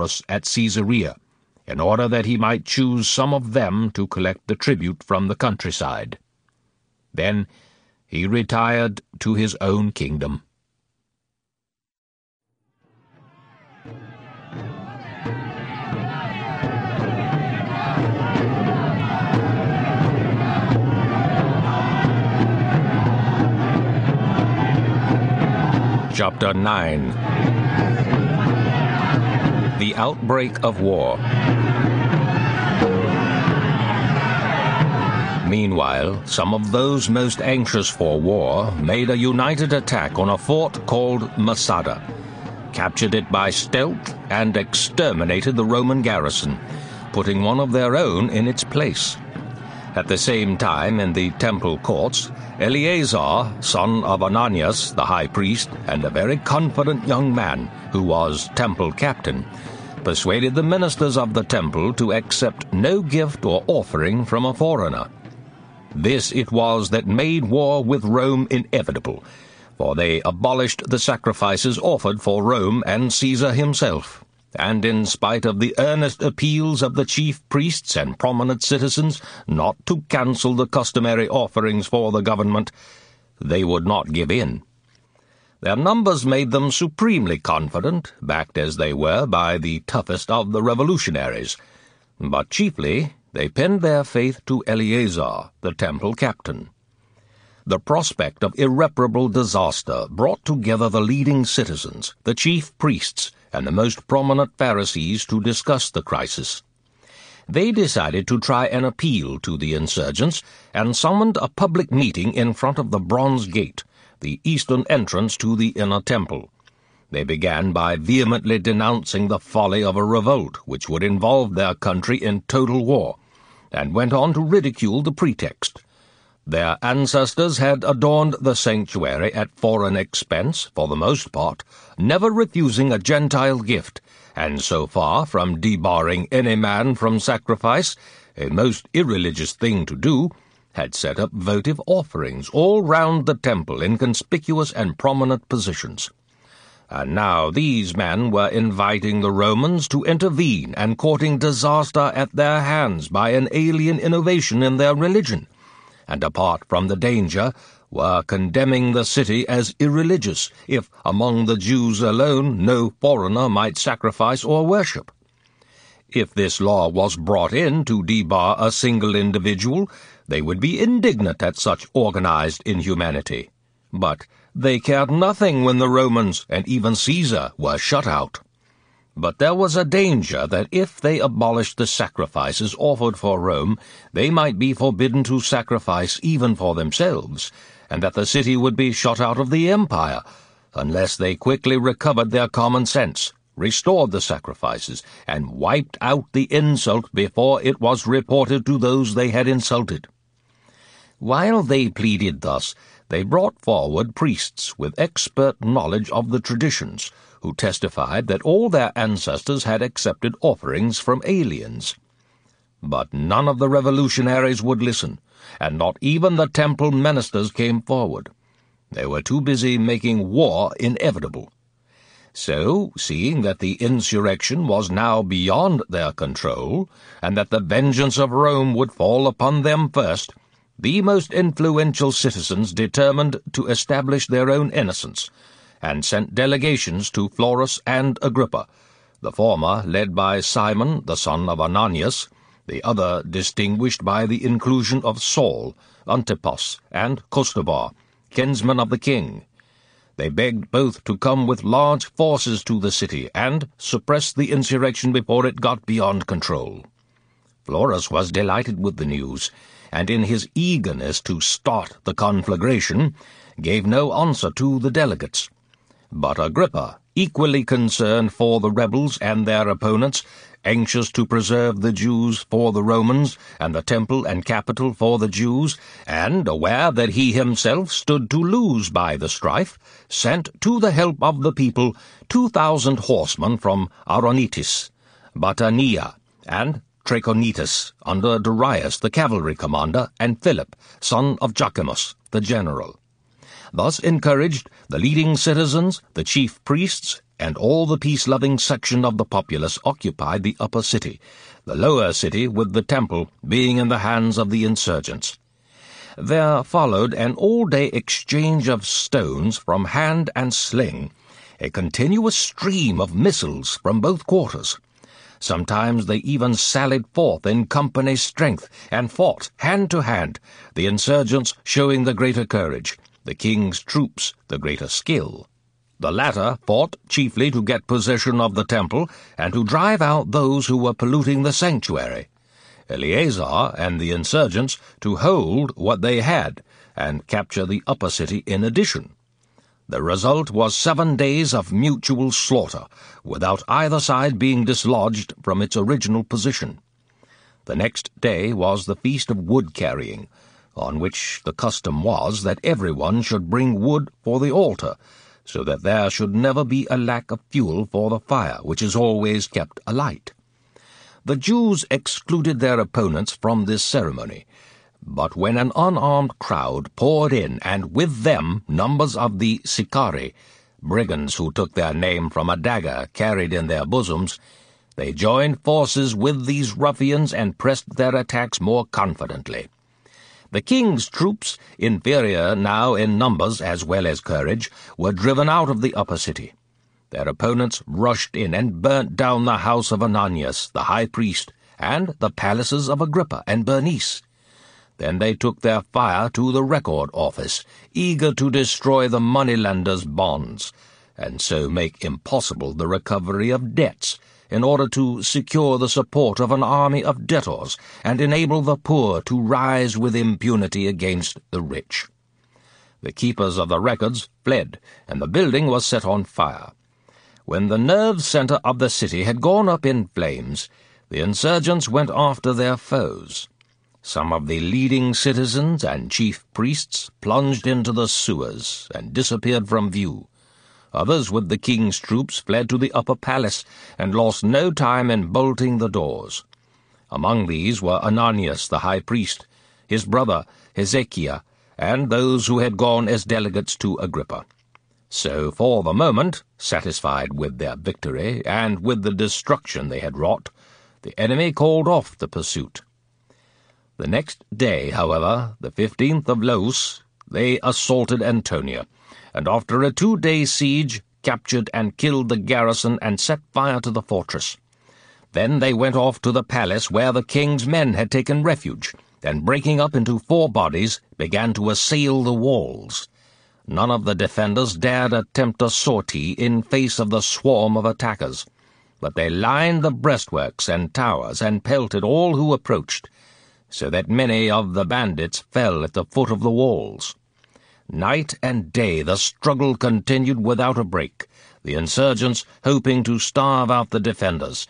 Florus at Caesarea, in order that he might choose some of them to collect the tribute from the countryside. Then he retired to his own kingdom. Chapter 9. The Outbreak of War. Meanwhile, some of those most anxious for war made a united attack on a fort called Masada, captured it by stealth, and exterminated the Roman garrison, putting one of their own in its place. At the same time, in the temple courts, Eleazar, son of Ananias, the high priest, and a very confident young man, who was temple captain, persuaded the ministers of the temple to accept no gift or offering from a foreigner. This it was that made war with Rome inevitable, for they abolished the sacrifices offered for Rome and Caesar himself, and in spite of the earnest appeals of the chief priests and prominent citizens not to cancel the customary offerings for the government, they would not give in. Their numbers made them supremely confident, backed as they were by the toughest of the revolutionaries, but chiefly they pinned their faith to Eleazar, the temple captain. The prospect of irreparable disaster brought together the leading citizens, the chief priests, and the most prominent Pharisees to discuss the crisis. They decided to try an appeal to the insurgents and summoned a public meeting in front of the Bronze Gate, the eastern entrance to the inner temple. They began by vehemently denouncing the folly of a revolt which would involve their country in total war, and went on to ridicule the pretext. Their ancestors had adorned the sanctuary at foreign expense, for the most part, never refusing a Gentile gift, and so far from debarring any man from sacrifice, a most irreligious thing to do, had set up votive offerings all round the temple in conspicuous and prominent positions. And now these men were inviting the Romans to intervene and courting disaster at their hands by an alien innovation in their religion, and apart from the danger, were condemning the city as irreligious, if among the Jews alone no foreigner might sacrifice or worship. If this law was brought in to debar a single individual, they would be indignant at such organized inhumanity. But they cared nothing when the Romans and even Caesar were shut out. But there was a danger that if they abolished the sacrifices offered for Rome, they might be forbidden to sacrifice even for themselves, and that the city would be shut out of the empire, unless they quickly recovered their common sense, restored the sacrifices, and wiped out the insult before it was reported to those they had insulted. While they pleaded thus, they brought forward priests with expert knowledge of the traditions, who testified that all their ancestors had accepted offerings from aliens. But none of the revolutionaries would listen, and not even the temple ministers came forward. They were too busy making war inevitable. So, seeing that the insurrection was now beyond their control, and that the vengeance of Rome would fall upon them first, the most influential citizens determined to establish their own innocence, and sent delegations to Florus and Agrippa, the former led by Simon, the son of Ananias, the other distinguished by the inclusion of Saul, Antipas, and Costobar, kinsmen of the king. They begged both to come with large forces to the city and suppress the insurrection before it got beyond control. Florus was delighted with the news, and in his eagerness to start the conflagration, gave no answer to the delegates. But Agrippa, equally concerned for the rebels and their opponents, anxious to preserve the Jews for the Romans, and the temple and capital for the Jews, and aware that he himself stood to lose by the strife, sent to the help of the people 2,000 horsemen from Auronitis, Batanea, and Trachonitis, under Darius the cavalry commander, and Philip, son of Jachimus, the general. Thus encouraged, the leading citizens, the chief priests, and all the peace-loving section of the populace occupied the upper city, the lower city with the temple being in the hands of the insurgents. There followed an all-day exchange of stones from hand and sling, a continuous stream of missiles from both quarters. Sometimes they even sallied forth in company strength and fought hand to hand, the insurgents showing the greater courage, the king's troops the greater skill. The latter fought chiefly to get possession of the temple and to drive out those who were polluting the sanctuary. Eleazar and the insurgents to hold what they had and capture the upper city in addition. The result was 7 days of mutual slaughter, without either side being dislodged from its original position. The next day was the Feast of Wood Carrying, on which the custom was that everyone should bring wood for the altar, so that there should never be a lack of fuel for the fire, which is always kept alight. The Jews excluded their opponents from this ceremony, but when an unarmed crowd poured in, and with them numbers of the Sicari, brigands who took their name from a dagger carried in their bosoms, they joined forces with these ruffians and pressed their attacks more confidently. The king's troops, inferior now in numbers as well as courage, were driven out of the upper city. Their opponents rushed in and burnt down the house of Ananias, the high priest, and the palaces of Agrippa and Bernice. Then they took their fire to the record office, eager to destroy the moneylenders' bonds, and so make impossible the recovery of debts, in order to secure the support of an army of debtors and enable the poor to rise with impunity against the rich. The keepers of the records fled, and the building was set on fire. When the nerve center of the city had gone up in flames, the insurgents went after their foes. Some of the leading citizens and chief priests plunged into the sewers and disappeared from view. Others with the king's troops fled to the upper palace and lost no time in bolting the doors. Among these were Ananias the high priest, his brother Hezekiah, and those who had gone as delegates to Agrippa. So, for the moment, satisfied with their victory and with the destruction they had wrought, the enemy called off the pursuit. The next day, however, the 15th of Lous, they assaulted Antonia, and after a 2-day siege captured and killed the garrison and set fire to the fortress. Then they went off to the palace where the king's men had taken refuge, and breaking up into 4 bodies, began to assail the walls. None of the defenders dared attempt a sortie in face of the swarm of attackers, but they lined the breastworks and towers and pelted all who approached, so that many of the bandits fell at the foot of the walls. Night and day the struggle continued without a break, the insurgents hoping to starve out the defenders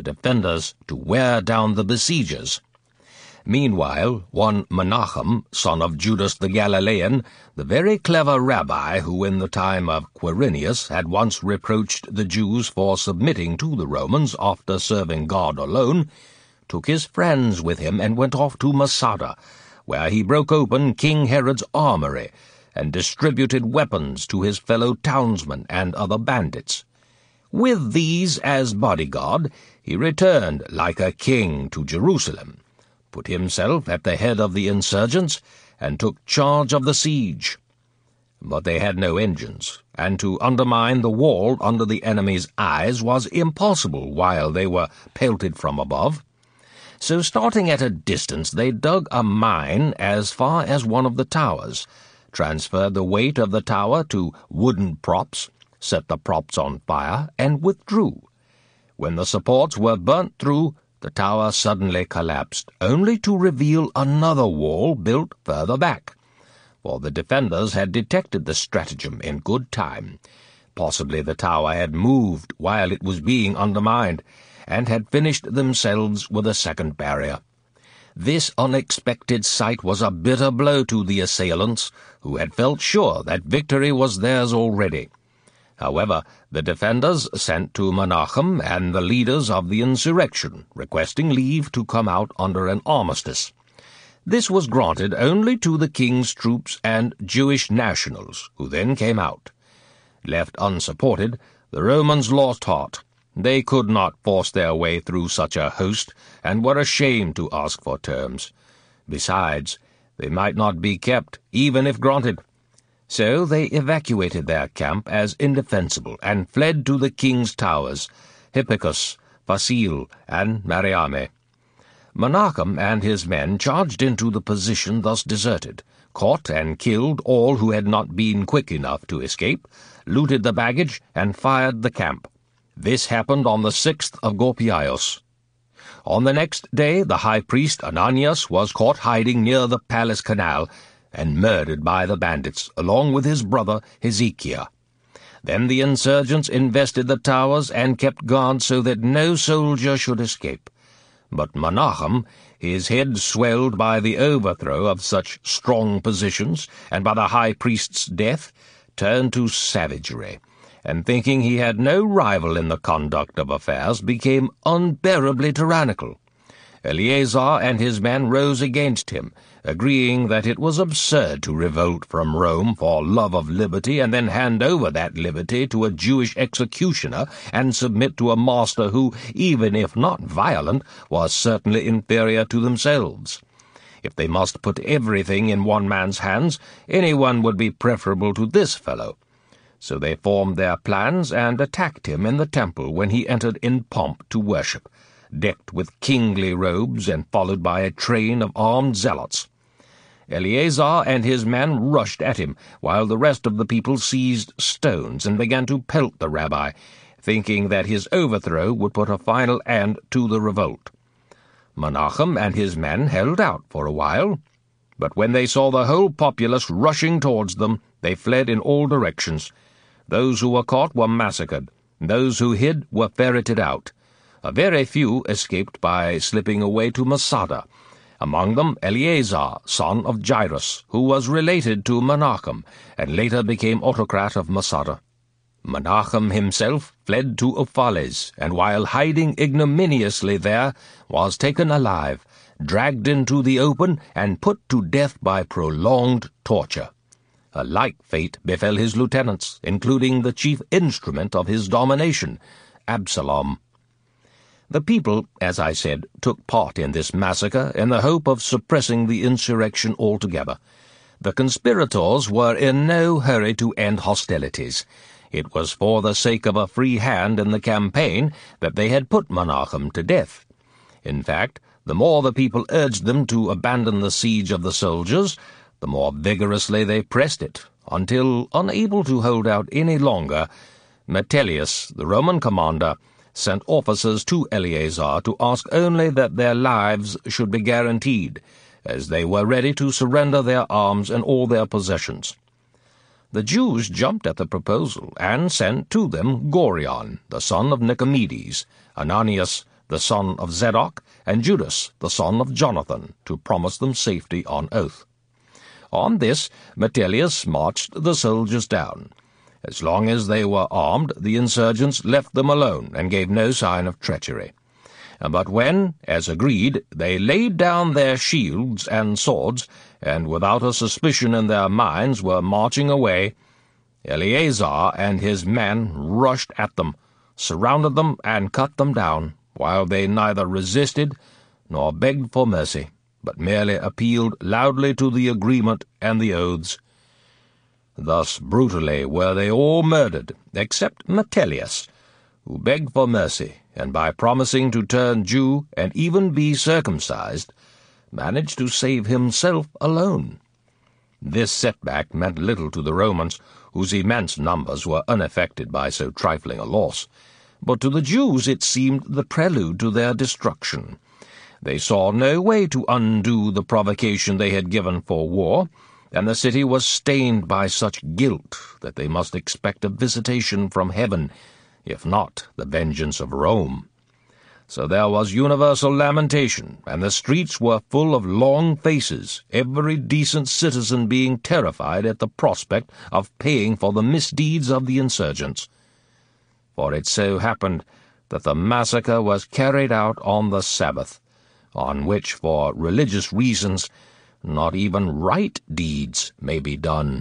to wear down the besiegers. Meanwhile, one Menachem, son of Judas the Galilean, the very clever rabbi who in the time of Quirinius had once reproached the Jews for submitting to the Romans after serving God alone, took his friends with him and went off to Masada, where he broke open King Herod's armory and distributed weapons to his fellow townsmen and other bandits. With these as bodyguard, he returned like a king to Jerusalem, put himself at the head of the insurgents, and took charge of the siege. But they had no engines, and to undermine the wall under the enemy's eyes was impossible while they were pelted from above. So starting at a distance, they dug a mine as far as one of the towers, transferred the weight of the tower to wooden props, set the props on fire, and withdrew. When the supports were burnt through, the tower suddenly collapsed, only to reveal another wall built further back, for the defenders had detected the stratagem in good time. Possibly the tower had moved while it was being undermined, and had finished themselves with a second barrier. This unexpected sight was a bitter blow to the assailants, who had felt sure that victory was theirs already. However, the defenders sent to Menachem and the leaders of the insurrection, requesting leave to come out under an armistice. This was granted only to the king's troops and Jewish nationals, who then came out. Left unsupported, the Romans lost heart. They could not force their way through such a host, and were ashamed to ask for terms. Besides, they might not be kept, even if granted. So they evacuated their camp as indefensible, and fled to the king's towers, Hippicus, Phasael, and Mariame. Menachem and his men charged into the position thus deserted, caught and killed all who had not been quick enough to escape, looted the baggage, and fired the camp. This happened on the 6th of Gorpaios. On the next day the high priest Ananias was caught hiding near the palace canal, and murdered by the bandits, along with his brother Hezekiah. Then the insurgents invested the towers and kept guard so that no soldier should escape. But Menachem, his head swelled by the overthrow of such strong positions, and by the high priest's death, turned to savagery, and thinking he had no rival in the conduct of affairs, became unbearably tyrannical. Eleazar and his men rose against him, agreeing that it was absurd to revolt from Rome for love of liberty and then hand over that liberty to a Jewish executioner and submit to a master who, even if not violent, was certainly inferior to themselves. If they must put everything in one man's hands, anyone would be preferable to this fellow. So they formed their plans and attacked him in the temple when he entered in pomp to worship, decked with kingly robes and followed by a train of armed zealots. Eleazar and his men rushed at him, while the rest of the people seized stones and began to pelt the rabbi, thinking that his overthrow would put a final end to the revolt. Menachem and his men held out for a while, but when they saw the whole populace rushing towards them, they fled in all directions. Those who were caught were massacred, those who hid were ferreted out. A very few escaped by slipping away to Masada, among them Eleazar, son of Jairus, who was related to Menachem, and later became autocrat of Masada. Menachem himself fled to Ophales, and while hiding ignominiously there, was taken alive, dragged into the open, and put to death by prolonged torture. A like fate befell his lieutenants, including the chief instrument of his domination, Absalom. The people, as I said, took part in this massacre in the hope of suppressing the insurrection altogether. The conspirators were in no hurry to end hostilities. It was for the sake of a free hand in the campaign that they had put Menachem to death. In fact, the more the people urged them to abandon the siege of the soldiers, the more vigorously they pressed it, until, unable to hold out any longer, Metellus, the Roman commander, sent officers to Eleazar to ask only that their lives should be guaranteed, as they were ready to surrender their arms and all their possessions. The Jews jumped at the proposal, and sent to them Gorion, the son of Nicomedes, Ananias, the son of Zadok, and Judas, the son of Jonathan, to promise them safety on oath. On this, Metellus marched the soldiers down. As long as they were armed, the insurgents left them alone and gave no sign of treachery. But when, as agreed, they laid down their shields and swords, and without a suspicion in their minds were marching away, Eleazar and his men rushed at them, surrounded them, and cut them down, while they neither resisted nor begged for mercy, but merely appealed loudly to the agreement and the oaths. Thus brutally were they all murdered, except Metellus, who begged for mercy, and by promising to turn Jew and even be circumcised, managed to save himself alone. This setback meant little to the Romans, whose immense numbers were unaffected by so trifling a loss, but to the Jews it seemed the prelude to their destruction. They saw no way to undo the provocation they had given for war, and the city was stained by such guilt that they must expect a visitation from heaven, if not the vengeance of Rome. So there was universal lamentation, and the streets were full of long faces, every decent citizen being terrified at the prospect of paying for the misdeeds of the insurgents. For it so happened that the massacre was carried out on the Sabbath, on which, for religious reasons, not even right deeds may be done.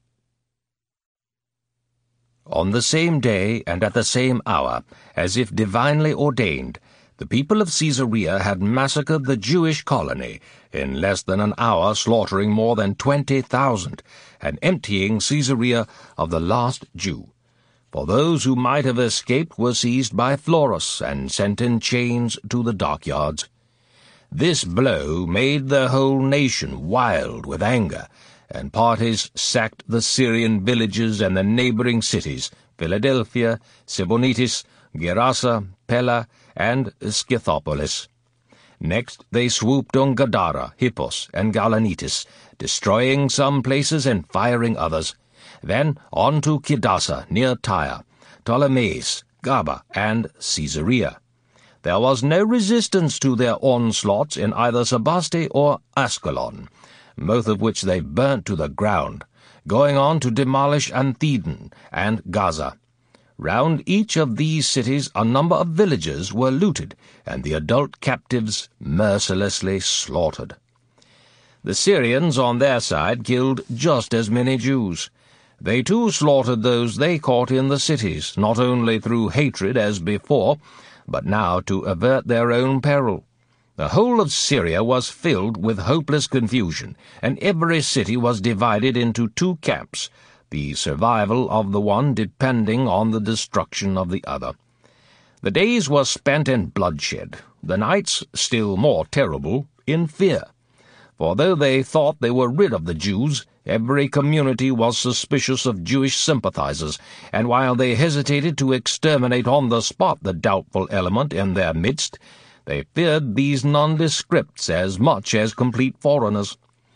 On the same day and at the same hour, as if divinely ordained, the people of Caesarea had massacred the Jewish colony, in less than an hour slaughtering more than 20,000, and emptying Caesarea of the last Jew. For those who might have escaped were seized by Florus and sent in chains to the dockyards. This blow made the whole nation wild with anger, and parties sacked the Syrian villages and the neighboring cities, Philadelphia, Sibonitis, Gerasa, Pella, and Scythopolis. Next they swooped on Gadara, Hippos, and Galanitis, destroying some places and firing others. Then on to Kidasa, near Tyre, Ptolemais, Gaba, and Caesarea. There was no resistance to their onslaughts in either Sebaste or Ascalon, both of which they burnt to the ground, going on to demolish Anthedon and Gaza. Round each of these cities a number of villages were looted, and the adult captives mercilessly slaughtered. The Syrians on their side killed just as many Jews. They too slaughtered those they caught in the cities, not only through hatred as before, but now to avert their own peril. The whole of Syria was filled with hopeless confusion, and every city was divided into two camps, the survival of the one depending on the destruction of the other. The days were spent in bloodshed, the nights, still more terrible, in fear. For though they thought they were rid of the Jews, every community was suspicious of Jewish sympathizers, and while they hesitated to exterminate on the spot the doubtful element in their midst, they feared these nondescripts as much as complete foreigners.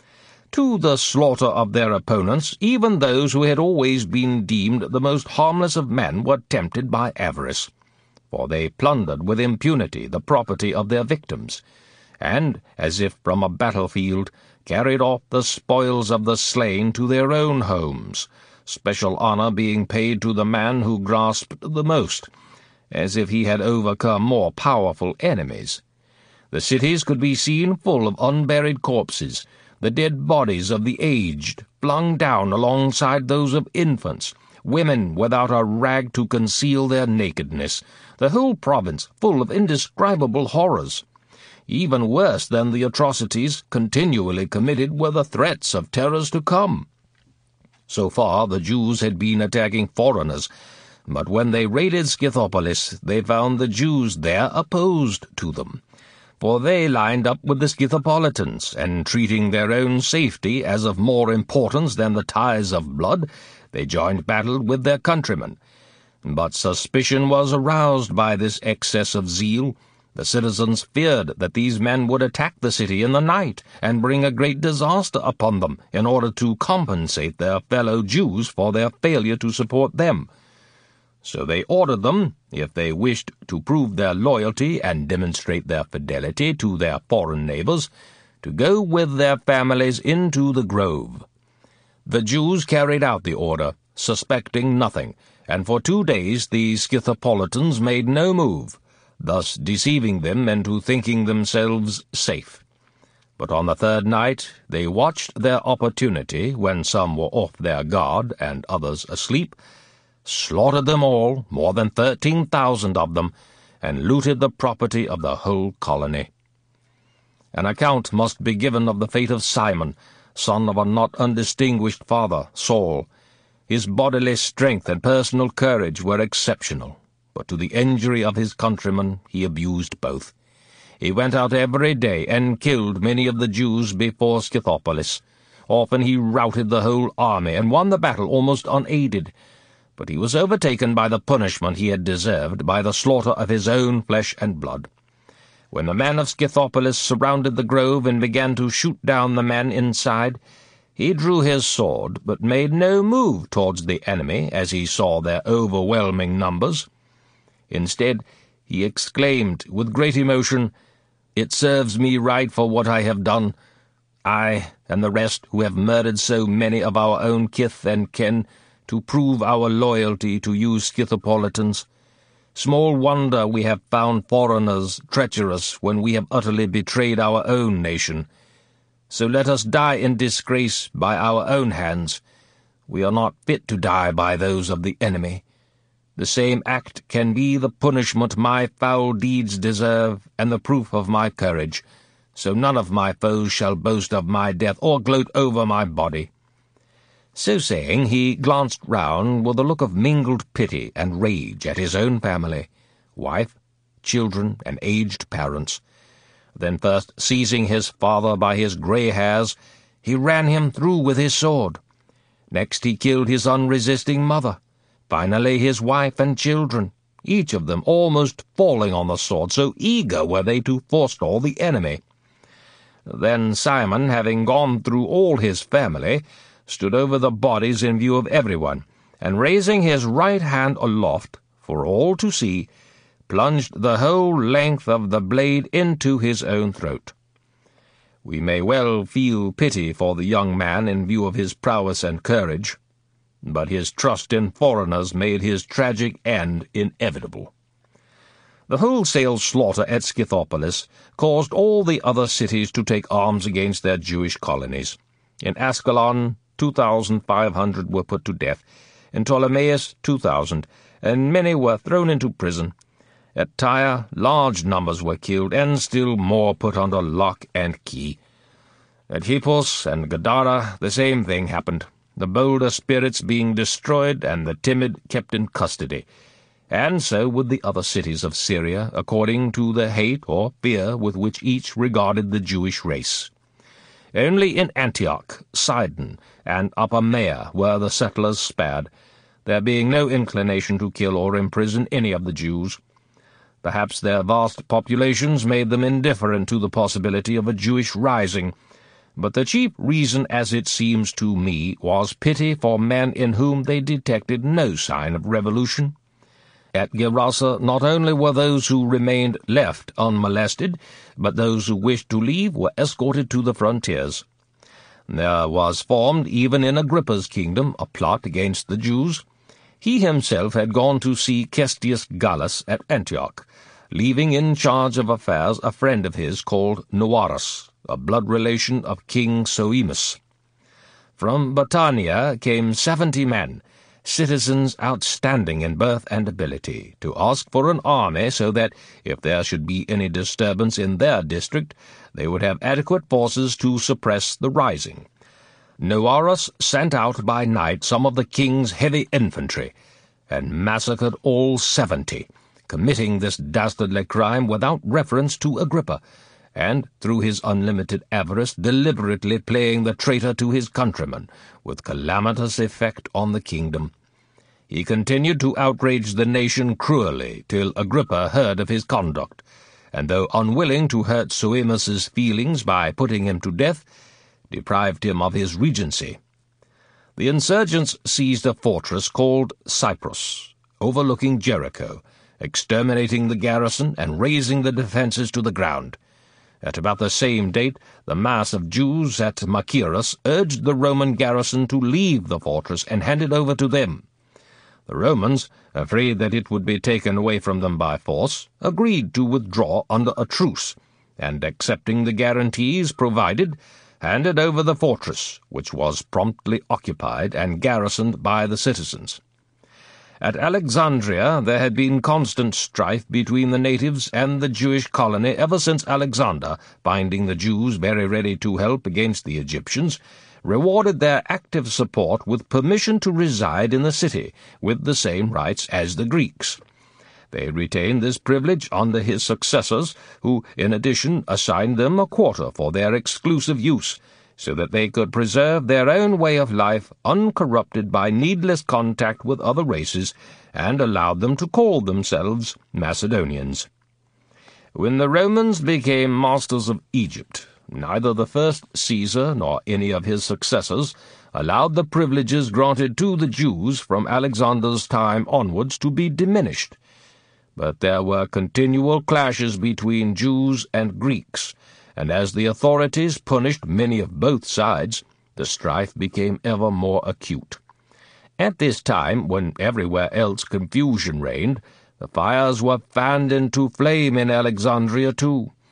To the slaughter of their opponents, even those who had always been deemed the most harmless of men were tempted by avarice, for they plundered with impunity the property of their victims, and, as if from a battlefield, carried off the spoils of the slain to their own homes, special honor being paid to the man who grasped the most, as if he had overcome more powerful enemies. The cities could be seen full of unburied corpses, the dead bodies of the aged flung down alongside those of infants, women without a rag to conceal their nakedness, the whole province full of indescribable horrors. Even worse than the atrocities continually committed were the threats of terrors to come. So far the Jews had been attacking foreigners, but when they raided Scythopolis, they found the Jews there opposed to them. For they lined up with the Scythopolitans, and treating their own safety as of more importance than the ties of blood, they joined battle with their countrymen. But suspicion was aroused by this excess of zeal. The citizens feared that these men would attack the city in the night and bring a great disaster upon them in order to compensate their fellow Jews for their failure to support them. So they ordered them, if they wished to prove their loyalty and demonstrate their fidelity to their foreign neighbors, to go with their families into the grove. The Jews carried out the order, suspecting nothing, and for 2 days the Scythopolitans made no move, thus deceiving them into thinking themselves safe. But on the third night they watched their opportunity, when some were off their guard and others asleep, slaughtered them all, more than 13,000 of them, and looted the property of the whole colony. An account must be given of the fate of Simon, son of a not undistinguished father, Saul. His bodily strength and personal courage were exceptional, but to the injury of his countrymen he abused both. He went out every day and killed many of the Jews before Scythopolis. Often he routed the whole army and won the battle almost unaided, but he was overtaken by the punishment he had deserved by the slaughter of his own flesh and blood. When the men of Scythopolis surrounded the grove and began to shoot down the men inside, he drew his sword, but made no move towards the enemy as he saw their overwhelming numbers. Instead, he exclaimed with great emotion, "It serves me right for what I have done. I and the rest who have murdered so many of our own kith and kin, to prove our loyalty to you Scythopolitans. Small wonder we have found foreigners treacherous when we have utterly betrayed our own nation. So let us die in disgrace by our own hands. We are not fit to die by those of the enemy. The same act can be the punishment my foul deeds deserve, and the proof of my courage. So none of my foes shall boast of my death, or gloat over my body." So saying, he glanced round with a look of mingled pity and rage at his own family, wife, children, and aged parents. Then first seizing his father by his grey hairs, he ran him through with his sword. Next he killed his unresisting mother, finally his wife and children, each of them almost falling on the sword, so eager were they to forestall the enemy. Then Simon, having gone through all his family, stood over the bodies in view of everyone, and raising his right hand aloft, for all to see, plunged the whole length of the blade into his own throat. We may well feel pity for the young man in view of his prowess and courage, but his trust in foreigners made his tragic end inevitable. The wholesale slaughter at Scythopolis caused all the other cities to take arms against their Jewish colonies. In Ascalon, 2,500 were put to death, in Ptolemais 2,000, and many were thrown into prison. At Tyre, large numbers were killed, and still more put under lock and key. At Hippos and Gadara the same thing happened, the bolder spirits being destroyed and the timid kept in custody. And so with the other cities of Syria, according to the hate or fear with which each regarded the Jewish race. Only in Antioch, Sidon, and Apamea were the settlers spared, there being no inclination to kill or imprison any of the Jews. Perhaps their vast populations made them indifferent to the possibility of a Jewish rising, but the chief reason, as it seems to me, was pity for men in whom they detected no sign of revolution. At Gerasa not only were those who remained left unmolested, but those who wished to leave were escorted to the frontiers. There was formed, even in Agrippa's kingdom, a plot against the Jews. He himself had gone to see Cestius Gallus at Antioch, leaving in charge of affairs a friend of his called Noarus, a blood relation of King Soemus. From Batanea came 70 men, citizens outstanding in birth and ability, to ask for an army so that, if there should be any disturbance in their district, they would have adequate forces to suppress the rising. Noarus sent out by night some of the king's heavy infantry, and massacred all 70, committing this dastardly crime without reference to Agrippa, and, through his unlimited avarice, deliberately playing the traitor to his countrymen, with calamitous effect on the kingdom. He continued to outrage the nation cruelly till Agrippa heard of his conduct, and though unwilling to hurt Soemus's feelings by putting him to death, deprived him of his regency. The insurgents seized a fortress called Cyprus, overlooking Jericho, exterminating the garrison and razing the defences to the ground. At about the same date, the mass of Jews at Machaerus urged the Roman garrison to leave the fortress and hand it over to them. The Romans, afraid that it would be taken away from them by force, agreed to withdraw under a truce, and, accepting the guarantees provided, handed over the fortress, which was promptly occupied and garrisoned by the citizens. At Alexandria there had been constant strife between the natives and the Jewish colony ever since Alexander, finding the Jews very ready to help against the Egyptians, rewarded their active support with permission to reside in the city, with the same rights as the Greeks. They retained this privilege under his successors, who, in addition, assigned them a quarter for their exclusive use, so that they could preserve their own way of life uncorrupted by needless contact with other races, and allowed them to call themselves Macedonians. When the Romans became masters of Egypt, neither the first Caesar nor any of his successors allowed the privileges granted to the Jews from Alexander's time onwards to be diminished. But there were continual clashes between Jews and Greeks, and as the authorities punished many of both sides, the strife became ever more acute. At this time, when everywhere else confusion reigned, the fires were fanned into flame in Alexandria too.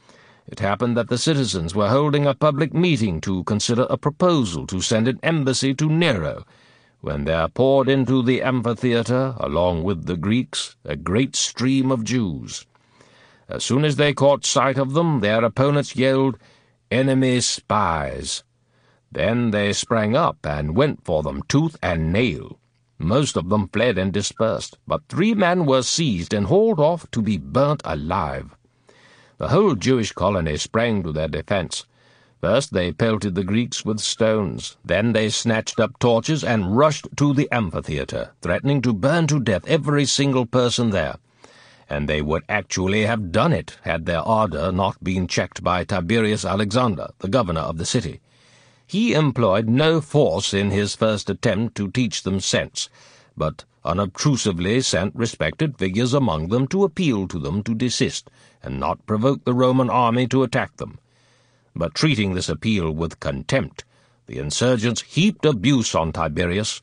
It happened that the citizens were holding a public meeting to consider a proposal to send an embassy to Nero, when there poured into the amphitheatre, along with the Greeks, a great stream of Jews. As soon as they caught sight of them, their opponents yelled, "Enemy spies!" Then they sprang up and went for them tooth and nail. Most of them fled and dispersed, but 3 men were seized and hauled off to be burnt alive. The whole Jewish colony sprang to their defense. First they pelted the Greeks with stones, then they snatched up torches and rushed to the amphitheatre, threatening to burn to death every single person there. And they would actually have done it had their ardor not been checked by Tiberius Alexander, the governor of the city. He employed no force in his first attempt to teach them sense, but unobtrusively sent respected figures among them to appeal to them to desist and not provoke the Roman army to attack them. But treating this appeal with contempt, the insurgents heaped abuse on Tiberius.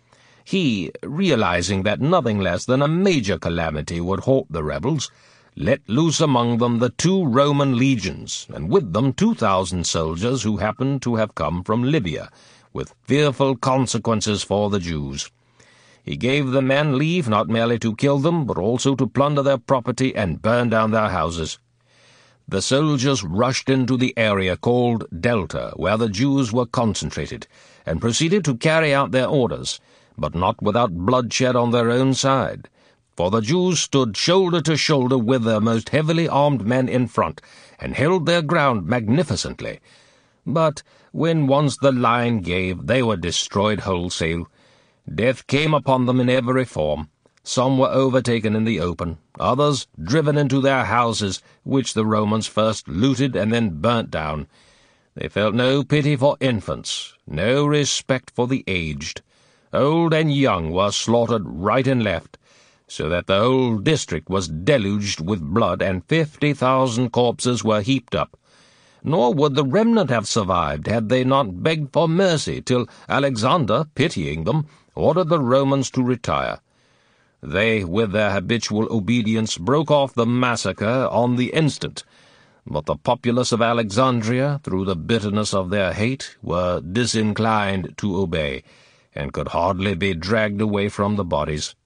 He, realizing that nothing less than a major calamity would haunt the rebels, let loose among them the 2 Roman legions, and with them 2,000 soldiers who happened to have come from Libya, with fearful consequences for the Jews. He gave the men leave not merely to kill them, but also to plunder their property and burn down their houses. The soldiers rushed into the area called Delta, where the Jews were concentrated, and proceeded to carry out their orders, but not without bloodshed on their own side, for the Jews stood shoulder to shoulder with their most heavily armed men in front, and held their ground magnificently. But when once the line gave, they were destroyed wholesale. Death came upon them in every form. Some were overtaken in the open, others driven into their houses, which the Romans first looted and then burnt down. They felt no pity for infants, no respect for the aged. Old and young were slaughtered right and left, so that the whole district was deluged with blood, and 50,000 corpses were heaped up. Nor would the remnant have survived had they not begged for mercy, till Alexander, pitying them, ordered the Romans to retire. They, with their habitual obedience, broke off the massacre on the instant, but the populace of Alexandria, through the bitterness of their hate, were disinclined to obey, and could hardly be dragged away from the bodies.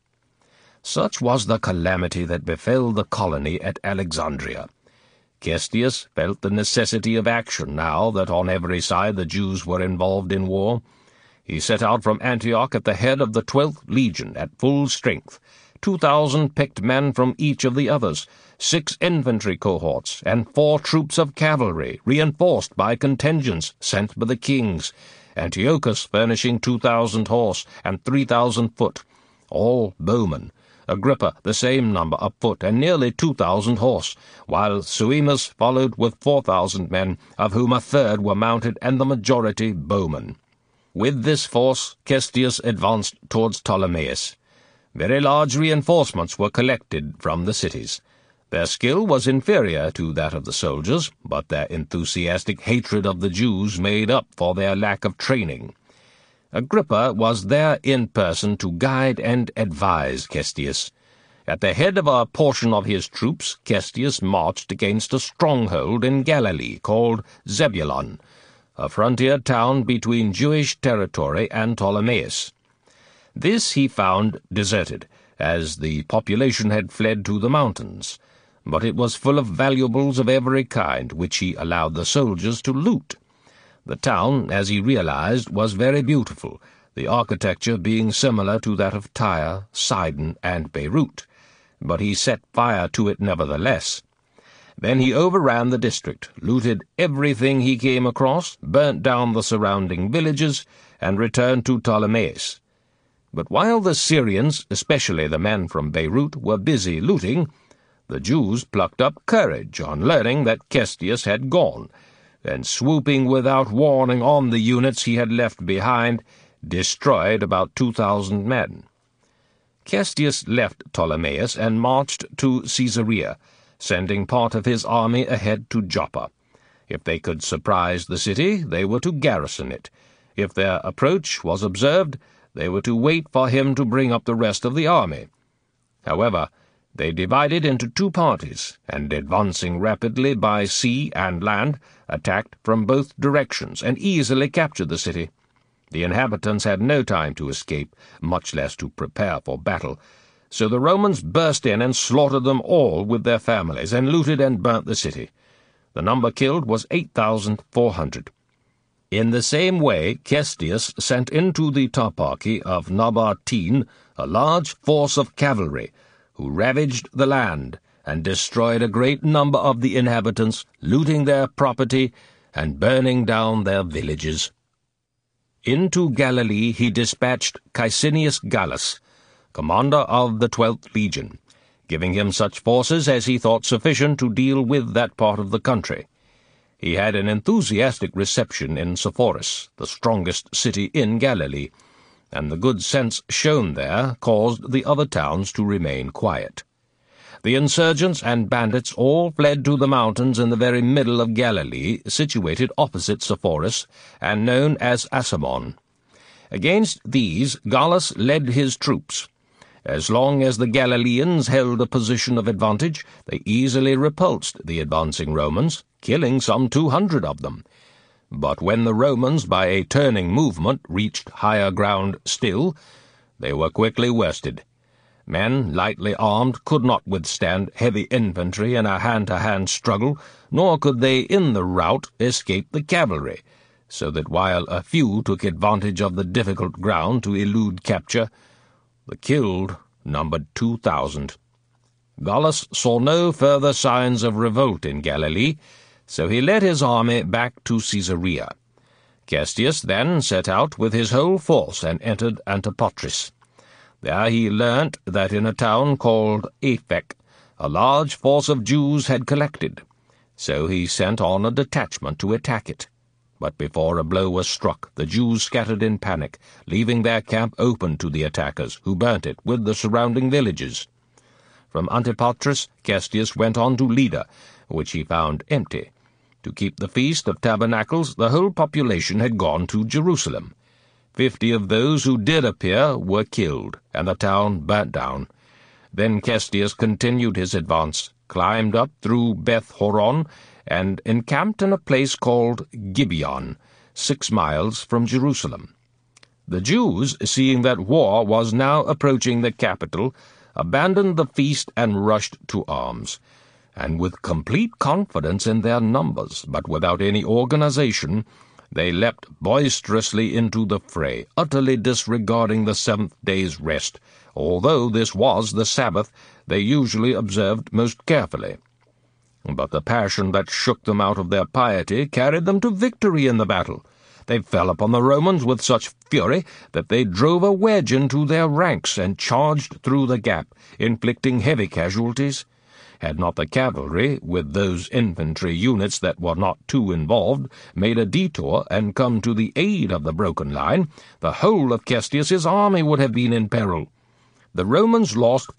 Such was the calamity that befell the colony at Alexandria. Cestius felt the necessity of action now that on every side the Jews were involved in war. He set out from Antioch at the head of the 12th Legion at full strength, 2,000 picked men from each of the others, 6 infantry cohorts, and 4 troops of cavalry, reinforced by contingents sent by the kings, Antiochus furnishing 2,000 horse and 3,000 foot, all bowmen, Agrippa the same number of foot and nearly 2,000 horse, while Suemus followed with 4,000 men, of whom a third were mounted and the majority bowmen. With this force Cestius advanced towards Ptolemais. Very large reinforcements were collected from the cities. Their skill was inferior to that of the soldiers, but their enthusiastic hatred of the Jews made up for their lack of training. Agrippa was there in person to guide and advise Cestius. At the head of a portion of his troops, Cestius marched against a stronghold in Galilee called Zebulun, a frontier town between Jewish territory and Ptolemais. This he found deserted, as the population had fled to the mountains, but it was full of valuables of every kind, which he allowed the soldiers to loot. The town, as he realized, was very beautiful, the architecture being similar to that of Tyre, Sidon, and Beirut, but he set fire to it nevertheless. Then he overran the district, looted everything he came across, burnt down the surrounding villages, and returned to Ptolemais. But while the Syrians, especially the men from Beirut, were busy looting, the Jews plucked up courage on learning that Cestius had gone, and swooping without warning on the units he had left behind, destroyed about 2,000 men. Cestius left Ptolemais and marched to Caesarea, sending part of his army ahead to Joppa. If they could surprise the city, they were to garrison it. If their approach was observed, they were to wait for him to bring up the rest of the army. However, They divided into two parties, and advancing rapidly by sea and land, attacked from both directions, and easily captured the city. The inhabitants had no time to escape, much less to prepare for battle, so the Romans burst in and slaughtered them all with their families, and looted and burnt the city. The number killed was 8,400. In the same way, Cestius sent into the toparchy of Nabatean a large force of cavalry, who ravaged the land, and destroyed a great number of the inhabitants, looting their property, and burning down their villages. Into Galilee he dispatched Caecinius Gallus, commander of the 12th Legion, giving him such forces as he thought sufficient to deal with that part of the country. He had an enthusiastic reception in Sepphoris, the strongest city in Galilee, and the good sense shown there caused the other towns to remain quiet. The insurgents and bandits all fled to the mountains in the very middle of Galilee, situated opposite Sepphoris, and known as Asammon. Against these Gallus led his troops. As long as the Galileans held a position of advantage, they easily repulsed the advancing Romans, killing some 200 of them. But when the Romans, by a turning movement, reached higher ground still, they were quickly worsted. Men lightly armed could not withstand heavy infantry in a hand-to-hand struggle, nor could they in the rout escape the cavalry, so that while a few took advantage of the difficult ground to elude capture, the killed numbered 2,000. Gallus saw no further signs of revolt in Galilee, so he led his army back to Caesarea. Cestius then set out with his whole force and entered Antipatris. There he learnt that in a town called Aphek a large force of Jews had collected, so he sent on a detachment to attack it. But before a blow was struck, the Jews scattered in panic, leaving their camp open to the attackers, who burnt it with the surrounding villages. From Antipatris, Cestius went on to Lydda, which he found empty. To keep the Feast of Tabernacles, the whole population had gone to Jerusalem. 50 of those who did appear were killed, and the town burnt down. Then Cestius continued his advance, climbed up through Beth-horon, and encamped in a place called Gibeon, 6 miles from Jerusalem. The Jews, seeing that war was now approaching the capital, abandoned the feast and rushed to arms. And with complete confidence in their numbers, but without any organization, they leapt boisterously into the fray, utterly disregarding the 7th day's rest, although this was the Sabbath they usually observed most carefully. But the passion that shook them out of their piety carried them to victory in the battle. They fell upon the Romans with such fury that they drove a wedge into their ranks and charged through the gap, inflicting heavy casualties. Had not the cavalry, with those infantry units that were not too involved, made a detour and come to the aid of the broken line, the whole of Cestius's army would have been in peril. The Romans lost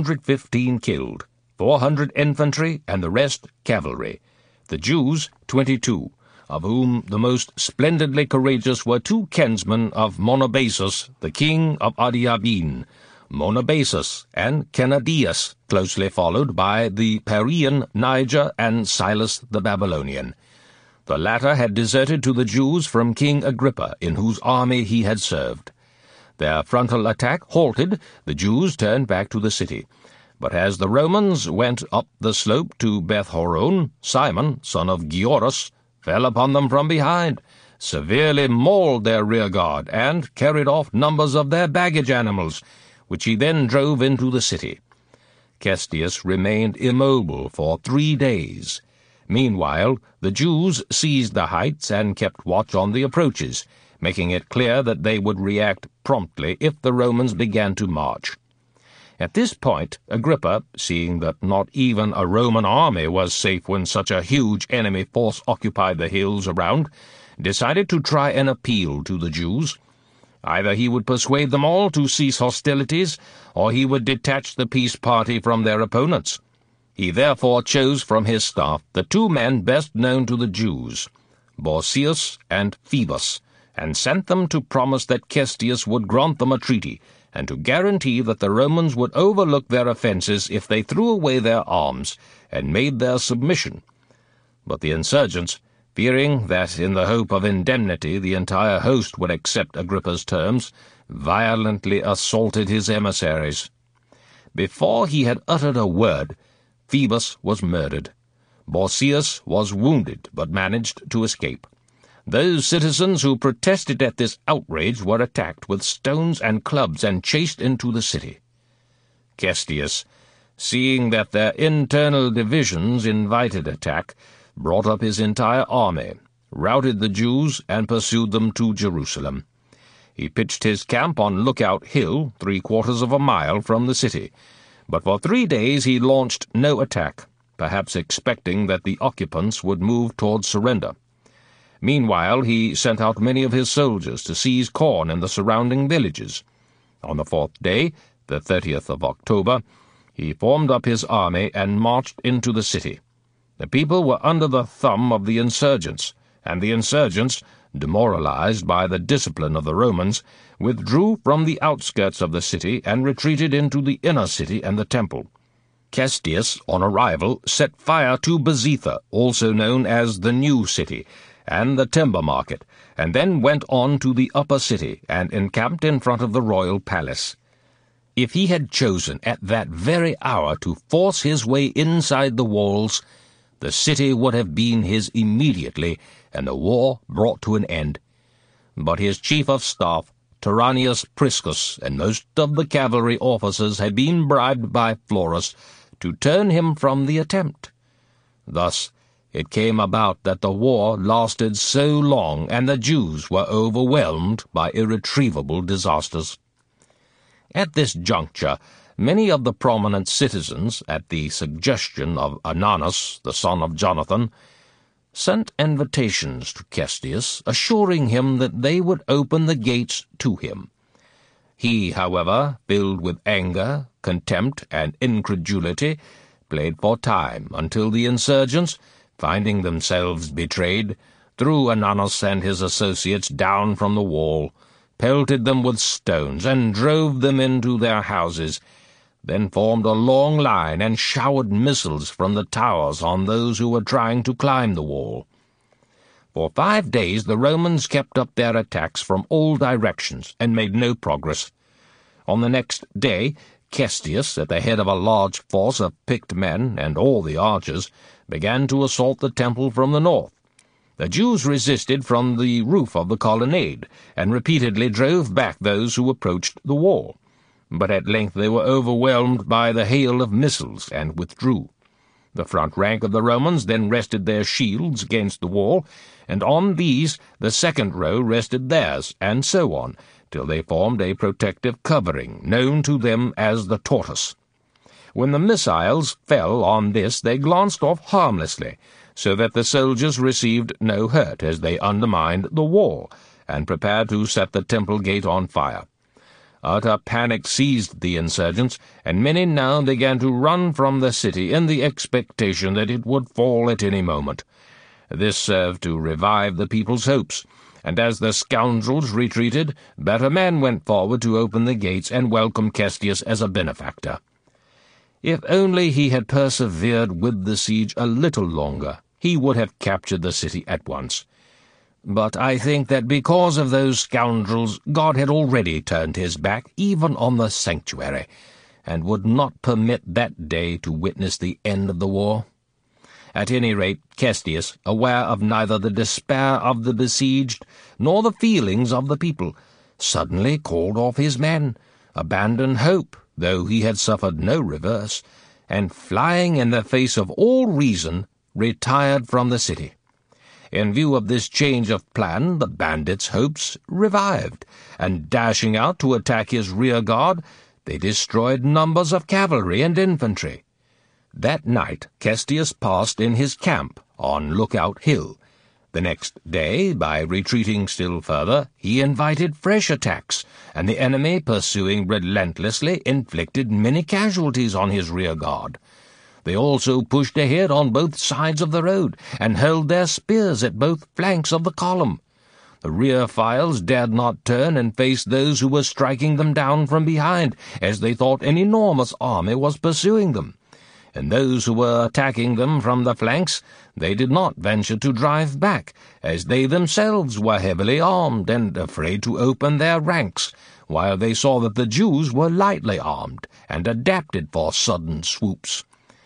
515 killed, 400 infantry, and the rest cavalry. The Jews, 22, of whom the most splendidly courageous were 2 kinsmen of Monobasus, the king of Adiabene, Monobasus and Cennadius, closely followed by the Parian Niger and Silas the Babylonian. The latter had deserted to the Jews from King Agrippa, in whose army he had served. Their frontal attack halted, the Jews turned back to the city. But as the Romans went up the slope to Beth-horon, Simon, son of Gioras, fell upon them from behind, severely mauled their rearguard, and carried off numbers of their baggage animals, which he then drove into the city. Cestius remained immobile for 3 days. Meanwhile, the Jews seized the heights and kept watch on the approaches, making it clear that they would react promptly if the Romans began to march. At this point, Agrippa, seeing that not even a Roman army was safe when such a huge enemy force occupied the hills around, decided to try an appeal to the Jews. Either he would persuade them all to cease hostilities, or he would detach the peace party from their opponents. He therefore chose from his staff the 2 men best known to the Jews, Borsius and Phoebus, and sent them to promise that Cestius would grant them a treaty, and to guarantee that the Romans would overlook their offences if they threw away their arms and made their submission. But the insurgents, fearing that in the hope of indemnity the entire host would accept Agrippa's terms, violently assaulted his emissaries. Before he had uttered a word, Phoebus was murdered. Borsius was wounded, but managed to escape. Those citizens who protested at this outrage were attacked with stones and clubs and chased into the city. Cestius, seeing that their internal divisions invited attack, brought up his entire army, routed the Jews, and pursued them to Jerusalem. He pitched his camp on Lookout Hill, 3/4 of a mile from the city, but for 3 days he launched no attack, perhaps expecting that the occupants would move toward surrender. Meanwhile, he sent out many of his soldiers to seize corn in the surrounding villages. On the 4th day, the 30th of October, he formed up his army and marched into the city. The people were under the thumb of the insurgents, and the insurgents, demoralized by the discipline of the Romans, withdrew from the outskirts of the city and retreated into the inner city and the temple. Cestius, on arrival, set fire to Bezetha, also known as the New City, and the timber market, and then went on to the upper city and encamped in front of the royal palace. If he had chosen at that very hour to force his way inside the walls, the city would have been his immediately, and the war brought to an end. But his chief of staff, Tyrannius Priscus, and most of the cavalry officers had been bribed by Florus to turn him from the attempt. Thus, it came about that the war lasted so long and the Jews were overwhelmed by irretrievable disasters. At this juncture, many of the prominent citizens, at the suggestion of Ananus, the son of Jonathan, sent invitations to Cestius, assuring him that they would open the gates to him. He, however, filled with anger, contempt, and incredulity, played for time until the insurgents, finding themselves betrayed, threw Ananus and his associates down from the wall, pelted them with stones, and drove them into their houses, then formed a long line and showered missiles from the towers on those who were trying to climb the wall. For 5 days the Romans kept up their attacks from all directions and made no progress. On the next day, Cestius, at the head of a large force of picked men and all the archers, began to assault the temple from the north. The Jews resisted from the roof of the colonnade, and repeatedly drove back those who approached the wall. But at length they were overwhelmed by the hail of missiles, and withdrew. The front rank of the Romans then rested their shields against the wall, and on these the second row rested theirs, and so on, till they formed a protective covering, known to them as the tortoise. When the missiles fell on this, they glanced off harmlessly, so that the soldiers received no hurt as they undermined the wall, and prepared to set the temple gate on fire. Utter panic seized the insurgents, and many now began to run from the city in the expectation that it would fall at any moment. This served to revive the people's hopes, and as the scoundrels retreated, better men went forward to open the gates and welcome Cestius as a benefactor. If only he had persevered with the siege a little longer, he would have captured the city at once. But I think that because of those scoundrels, God had already turned his back even on the sanctuary, and would not permit that day to witness the end of the war. At any rate, Cestius, aware of neither the despair of the besieged nor the feelings of the people, suddenly called off his men, abandoned hope, though he had suffered no reverse, and flying in the face of all reason, retired from the city. In view of this change of plan, the bandits' hopes revived, and dashing out to attack his rear guard, they destroyed numbers of cavalry and infantry. That night Cestius passed in his camp on Lookout Hill. The next day, by retreating still further, he invited fresh attacks, and the enemy, pursuing relentlessly, inflicted many casualties on his rear guard. They also pushed ahead on both sides of the road, and hurled their spears at both flanks of the column. The rear files dared not turn and face those who were striking them down from behind, as they thought an enormous army was pursuing them. And those who were attacking them from the flanks, they did not venture to drive back, as they themselves were heavily armed and afraid to open their ranks, while they saw that the Jews were lightly armed and adapted for sudden swoops.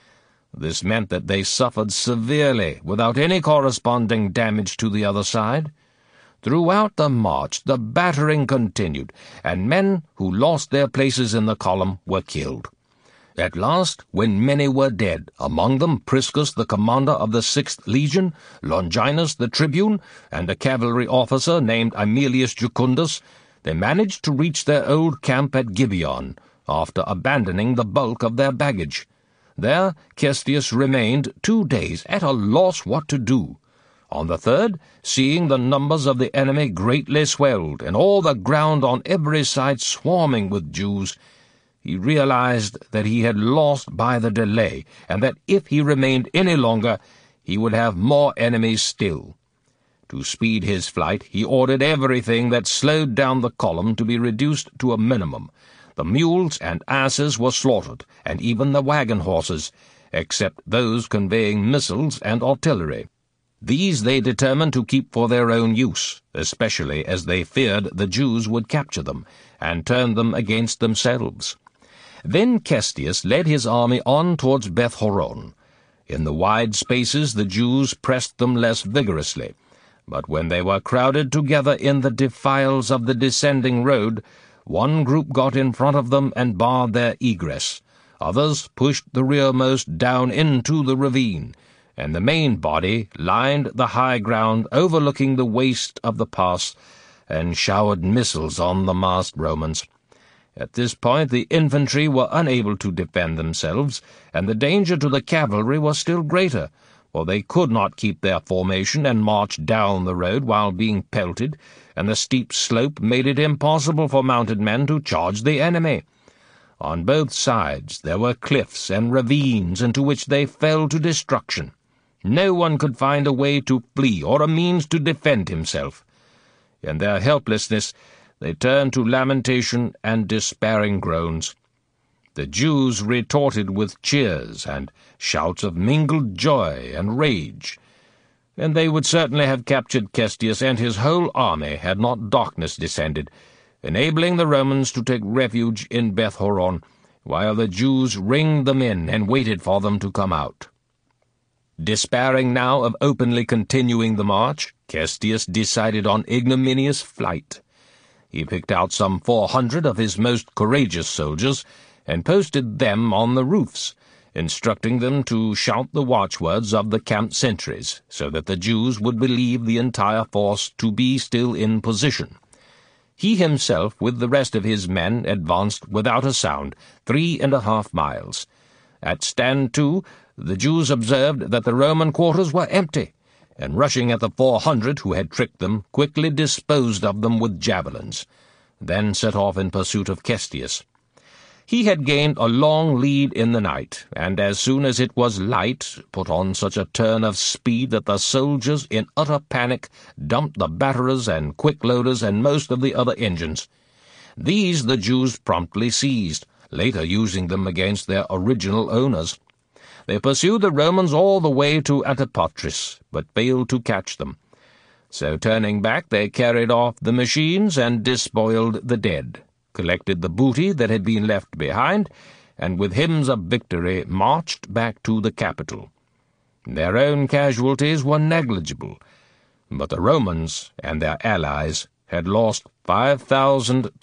This meant that they suffered severely, without any corresponding damage to the other side. Throughout the march the battering continued, and men who lost their places in the column were killed. At last, when many were dead, among them Priscus the commander of the 6th Legion, Longinus the tribune, and a cavalry officer named Aemilius Jucundus, they managed to reach their old camp at Gibeon, after abandoning the bulk of their baggage. There Cestius remained 2 days, at a loss what to do. On the 3rd, seeing the numbers of the enemy greatly swelled, and all the ground on every side swarming with Jews, he realized that he had lost by the delay, and that if he remained any longer, he would have more enemies still. To speed his flight, he ordered everything that slowed down the column to be reduced to a minimum. The mules and asses were slaughtered, and even the wagon horses, except those conveying missiles and artillery. These they determined to keep for their own use, especially as they feared the Jews would capture them, and turn them against themselves. Then Cestius led his army on towards Beth-horon. In the wide spaces the Jews pressed them less vigorously, but when they were crowded together in the defiles of the descending road, one group got in front of them and barred their egress. Others pushed the rearmost down into the ravine, and the main body lined the high ground overlooking the waist of the pass and showered missiles on the massed Romans. At this point the infantry were unable to defend themselves, and the danger to the cavalry was still greater, for they could not keep their formation and march down the road while being pelted, and the steep slope made it impossible for mounted men to charge the enemy. On both sides there were cliffs and ravines into which they fell to destruction. No one could find a way to flee or a means to defend himself. In their helplessness they turned to lamentation and despairing groans. The Jews retorted with cheers and shouts of mingled joy and rage, and they would certainly have captured Cestius and his whole army had not darkness descended, enabling the Romans to take refuge in Beth-horon, while the Jews ringed them in and waited for them to come out. Despairing now of openly continuing the march, Cestius decided on ignominious flight. He picked out some 400 of his most courageous soldiers and posted them on the roofs, instructing them to shout the watchwords of the camp sentries, so that the Jews would believe the entire force to be still in position. He himself, with the rest of his men, advanced without a sound 3.5 miles. At stand 2, the Jews observed that the Roman quarters were empty, and rushing at the 400 who had tricked them, quickly disposed of them with javelins, then set off in pursuit of Cestius. He had gained a long lead in the night, and as soon as it was light, put on such a turn of speed that the soldiers, in utter panic, dumped the batterers and quick-loaders and most of the other engines. These the Jews promptly seized, later using them against their original owners. They pursued the Romans all the way to Antipatris, but failed to catch them. So turning back, they carried off the machines and despoiled the dead, collected the booty that had been left behind, and with hymns of victory marched back to the capital. Their own casualties were negligible, but the Romans and their allies had lost 5,000